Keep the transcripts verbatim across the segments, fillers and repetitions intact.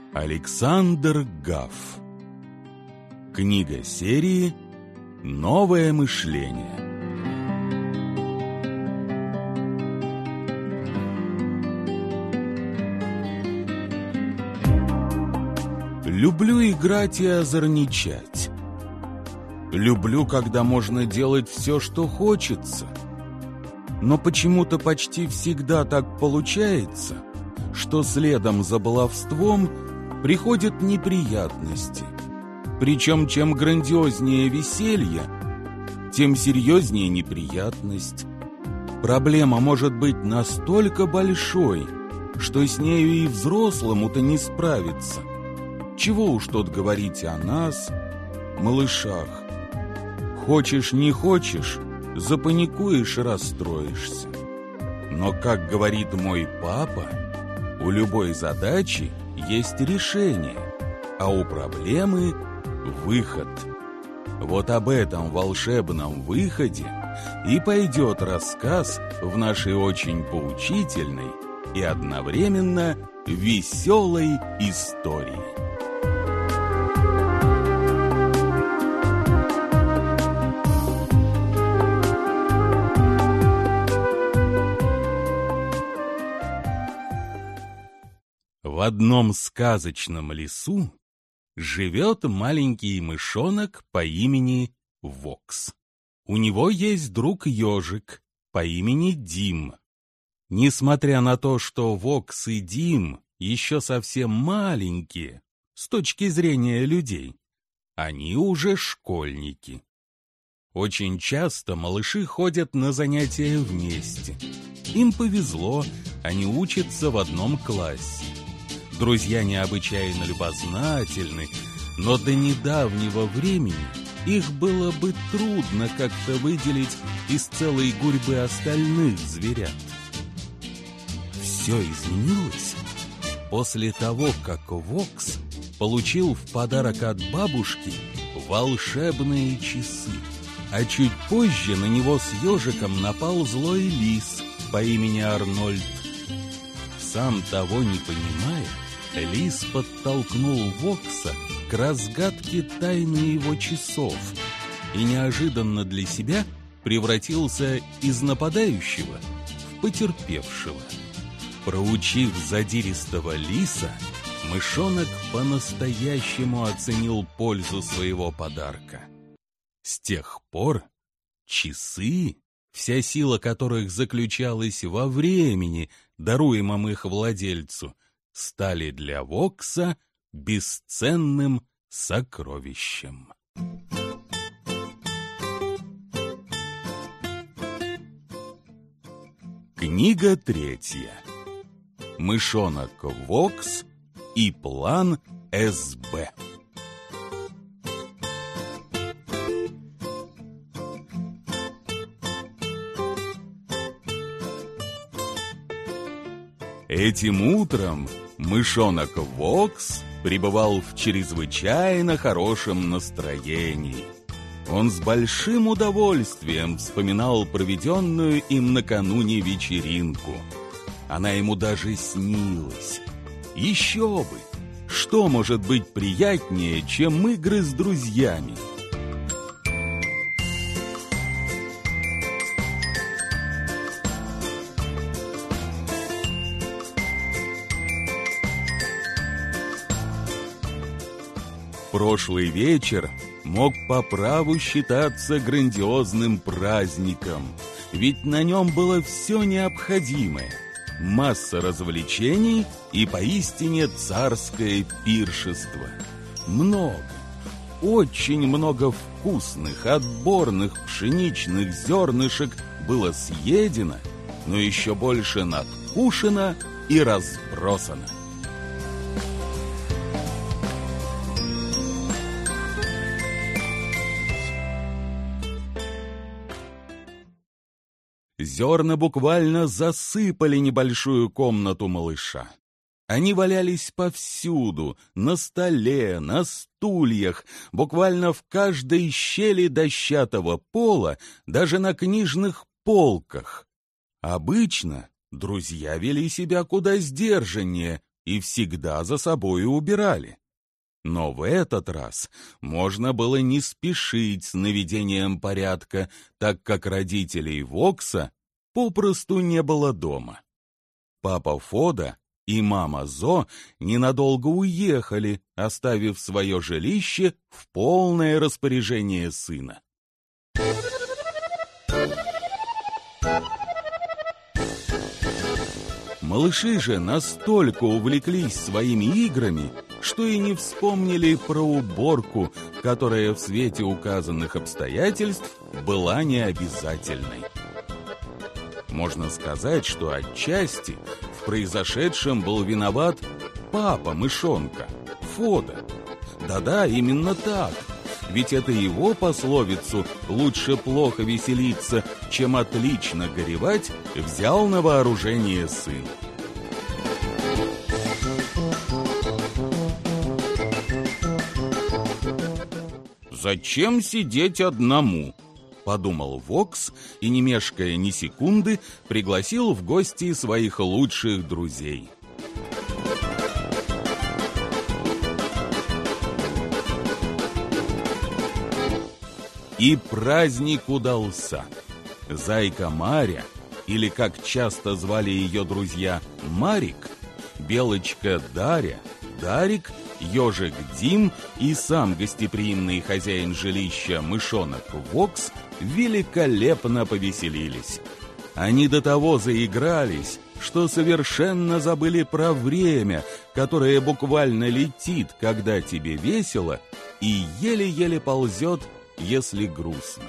Александр Гаф. Книга серии «Новое мышление». Люблю играть и озорничать. Люблю, когда можно делать все, что хочется. Но почему-то почти всегда так получается, что следом за баловством приходят неприятности. Причем чем грандиознее веселье, тем серьезнее неприятность. Проблема может быть настолько большой, что с нею и взрослому-то не справиться. Чего уж тут говорить о нас, малышах. Хочешь, не хочешь, запаникуешь и расстроишься. Но, как говорит мой папа, у любой задачи есть решение, а у проблемы — выход. Вот об этом волшебном выходе и пойдет рассказ в нашей очень поучительной и одновременно веселой истории. В одном сказочном лесу живет маленький мышонок по имени Вокс. У него есть друг-ежик по имени Дим. Несмотря на то, что Вокс и Дим еще совсем маленькие с точки зрения людей, они уже школьники. Очень часто малыши ходят на занятия вместе. Им повезло, они учатся в одном классе. Друзья необычайно любознательны, но до недавнего времени их было бы трудно как-то выделить из целой гурьбы остальных зверят. Все изменилось после того, как Вокс получил в подарок от бабушки волшебные часы, а чуть позже на него с ежиком напал злой лис по имени Арнольд. Сам того не понимая, лис подтолкнул Вокса к разгадке тайны его часов и неожиданно для себя превратился из нападающего в потерпевшего. Проучив задиристого лиса, мышонок по-настоящему оценил пользу своего подарка. С тех пор часы, вся сила которых заключалась во времени, даруемом их владельцу, стали для Вокса бесценным сокровищем. Книга третья. Мышонок Вокс и план эс бэ. Этим утром мышонок Вокс пребывал в чрезвычайно хорошем настроении. Он с большим удовольствием вспоминал проведенную им накануне вечеринку. Она ему даже снилась. Еще бы! Что может быть приятнее, чем игры с друзьями? Прошлый вечер мог по праву считаться грандиозным праздником, ведь на нем было все необходимое: масса развлечений и поистине царское пиршество. Много, очень много вкусных, отборных пшеничных зернышек было съедено, но еще больше надкушено и разбросано. Зерна буквально засыпали небольшую комнату малыша. Они валялись повсюду, на столе, на стульях, буквально в каждой щели дощатого пола, даже на книжных полках. Обычно друзья вели себя куда сдержаннее и всегда за собою убирали. Но в этот раз можно было не спешить с наведением порядка, так как родителей Вокса попросту не было дома. Папа Фода и мама Зо ненадолго уехали, оставив свое жилище в полное распоряжение сына. Малыши же настолько увлеклись своими играми, что и не вспомнили про уборку, которая в свете указанных обстоятельств была необязательной. Можно сказать, что отчасти в произошедшем был виноват папа мышонка, Фода. Да-да, именно так. Ведь это его пословицу «лучше плохо веселиться, чем отлично горевать» взял на вооружение сын. «Зачем сидеть одному?» — подумал Вокс и, не мешкая ни секунды, пригласил в гости своих лучших друзей. И праздник удался. Зайка Маря, или, как часто звали ее друзья, Марик, Белочка Дарья, Дарик, ежик Дим и сам гостеприимный хозяин жилища мышонок Вокс великолепно повеселились. Они до того заигрались, что совершенно забыли про время, которое буквально летит, когда тебе весело, и еле-еле ползет, если грустно.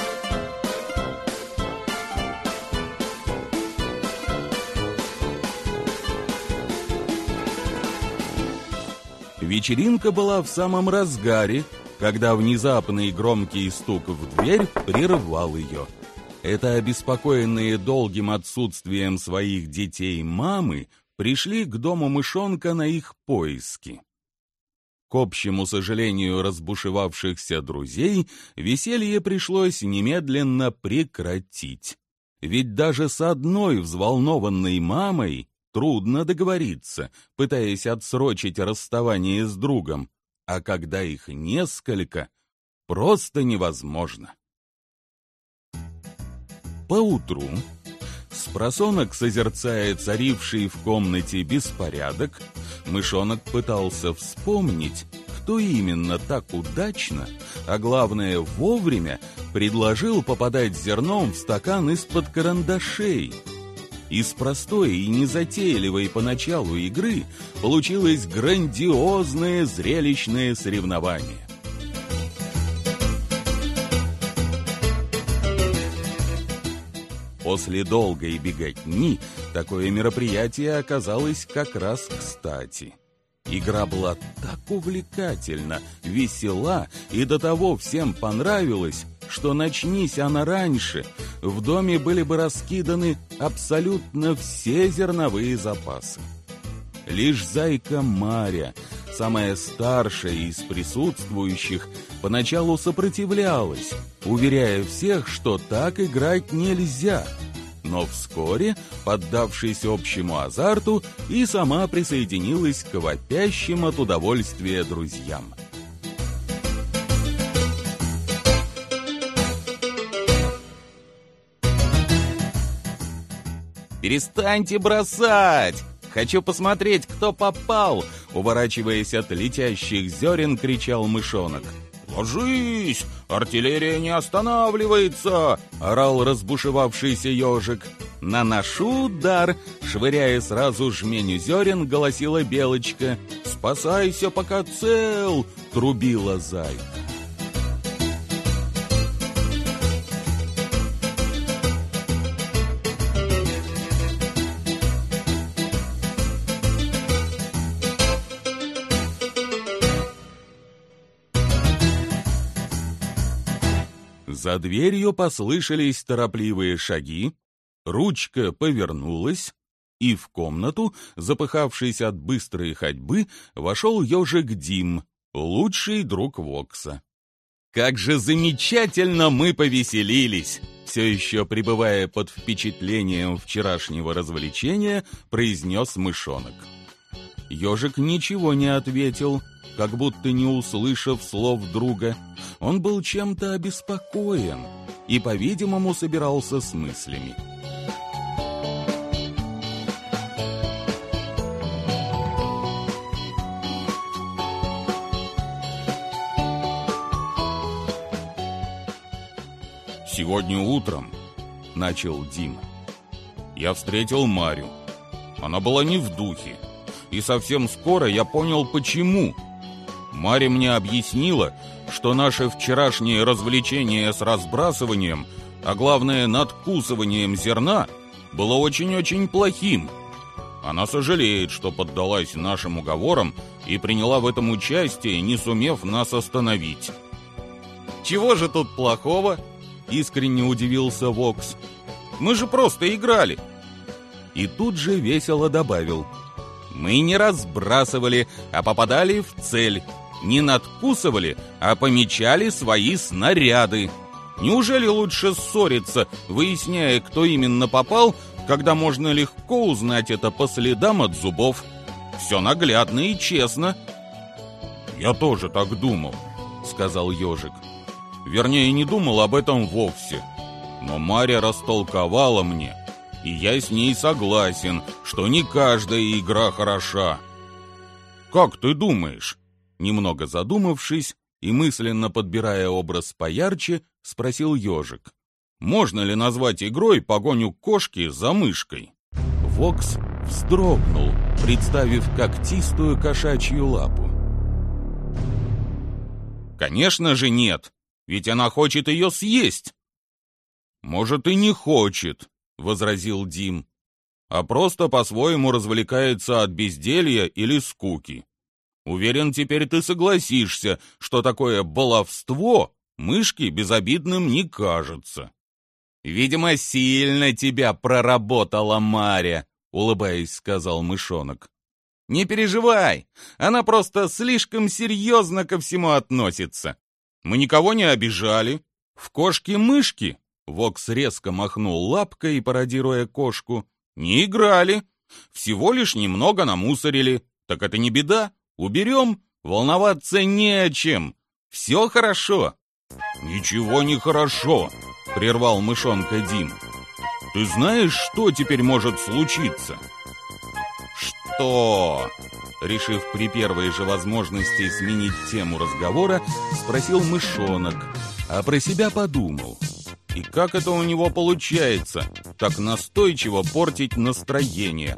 Вечеринка была в самом разгаре, когда внезапный громкий стук в дверь прервал ее. Это обеспокоенные долгим отсутствием своих детей мамы пришли к дому мышонка на их поиски. К общему сожалению разбушевавшихся друзей, веселье пришлось немедленно прекратить. Ведь даже с одной взволнованной мамой трудно договориться, пытаясь отсрочить расставание с другом, а когда их несколько, просто невозможно. Поутру, спросонок созерцая царивший в комнате беспорядок, мышонок пытался вспомнить, кто именно так удачно, а главное вовремя, предложил попадать зерном в стакан из-под карандашей. Из простой и незатейливой поначалу игры получилось грандиозное зрелищное соревнование. После долгой беготни такое мероприятие оказалось как раз кстати. Игра была так увлекательна, весела и до того всем понравилась, что начнись она раньше, в доме были бы раскиданы абсолютно все зерновые запасы. Лишь зайка Маря, самая старшая из присутствующих, поначалу сопротивлялась, уверяя всех, что так играть нельзя. Но вскоре, поддавшись общему азарту, и сама присоединилась к вопящим от удовольствия друзьям. «Перестаньте бросать! Хочу посмотреть, кто попал!» Уворачиваясь от летящих зерен, кричал мышонок. «Ложись! Артиллерия не останавливается!» — орал разбушевавшийся ежик. «Наношу удар!» — швыряя сразу жменю зерен, голосила белочка. «Спасайся, пока цел!» — трубила зайка. За дверью послышались торопливые шаги, ручка повернулась, и в комнату, запыхавшись от быстрой ходьбы, вошел ежик Дим, лучший друг Вокса. «Как же замечательно мы повеселились!» Все еще пребывая под впечатлением вчерашнего развлечения, произнес мышонок. Ежик ничего не ответил, как будто не услышав слов друга. Он был чем-то обеспокоен и, по-видимому, собирался с мыслями. «Сегодня утром, — начал Дим, — я встретил Марю. Она была не в духе, и совсем скоро я понял, почему. Маря мне объяснила, что наше вчерашнее развлечение с разбрасыванием, а главное надкусыванием зерна, было очень-очень плохим. Она сожалеет, что поддалась нашим уговорам и приняла в этом участие, не сумев нас остановить». «Чего же тут плохого?» — искренне удивился Вокс. «Мы же просто играли». И тут же весело добавил: «Мы не разбрасывали, а попадали в цель, не надкусывали, а помечали свои снаряды. Неужели лучше ссориться, выясняя, кто именно попал, когда можно легко узнать это по следам от зубов? Все наглядно и честно». «Я тоже так думал», — сказал ежик. «Вернее, не думал об этом вовсе. Но Маря растолковала мне, и я с ней согласен, что не каждая игра хороша. Как ты думаешь?» Немного задумавшись и мысленно подбирая образ поярче, спросил ежик: «Можно ли назвать игрой погоню кошки за мышкой?» Вокс вздрогнул, представив когтистую кошачью лапу. «Конечно же нет, ведь она хочет ее съесть». «Может, и не хочет», — возразил Дим, «а просто по-своему развлекается от безделья или скуки. Уверен, теперь ты согласишься, что такое баловство мышке безобидным не кажется». «Видимо, сильно тебя проработала Маря», — улыбаясь, сказал мышонок. «Не переживай, она просто слишком серьезно ко всему относится. Мы никого не обижали. В кошки-мышки», — Вокс резко махнул лапкой, пародируя кошку, — «не играли. Всего лишь немного намусорили. Так это не беда. Уберем, волноваться не о чем. Все хорошо». «Ничего не хорошо», — прервал мышонка Дим. «Ты знаешь, что теперь может случиться?» «Что?» — решив при первой же возможности сменить тему разговора, спросил мышонок, а про себя подумал: и как это у него получается так настойчиво портить настроение?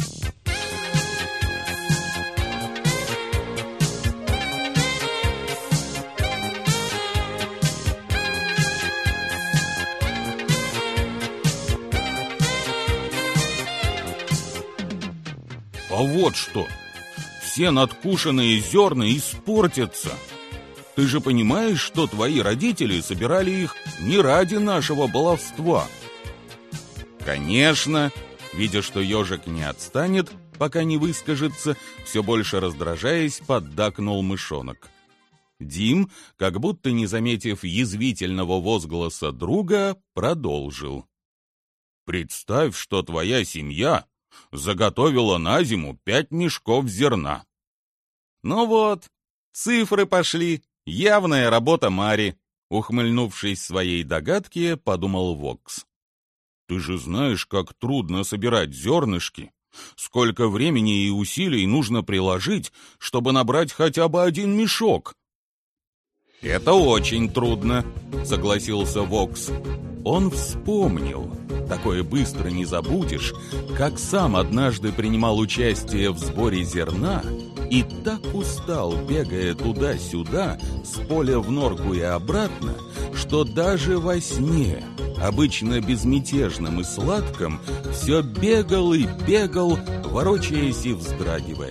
«А вот что! Все надкушенные зерна испортятся. Ты же понимаешь, что твои родители собирали их не ради нашего баловства?» «Конечно!» Видя, что ежик не отстанет, пока не выскажется, все больше раздражаясь, поддакнул мышонок. Дим, как будто не заметив язвительного возгласа друга, продолжил: «Представь, что твоя семья заготовила на зиму пять мешков зерна». «Ну вот, цифры пошли, явная работа Мари», — ухмыльнувшись своей догадке, подумал Вокс. «Ты же знаешь, как трудно собирать зернышки, сколько времени и усилий нужно приложить, чтобы набрать хотя бы один мешок». «Это очень трудно», — согласился Вокс. Он вспомнил, такое быстро не забудешь, как сам однажды принимал участие в сборе зерна и так устал, бегая туда-сюда, с поля в норку и обратно, что даже во сне, обычно безмятежным и сладком, все бегал и бегал, ворочаясь и вздрагивая.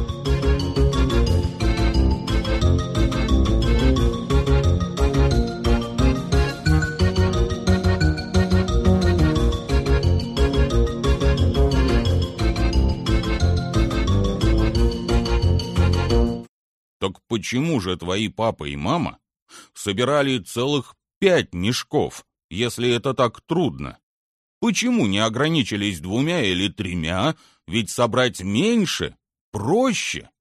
«Так почему же твои папа и мама собирали целых пять мешков, если это так трудно? Почему не ограничились двумя или тремя, ведь собрать меньше проще.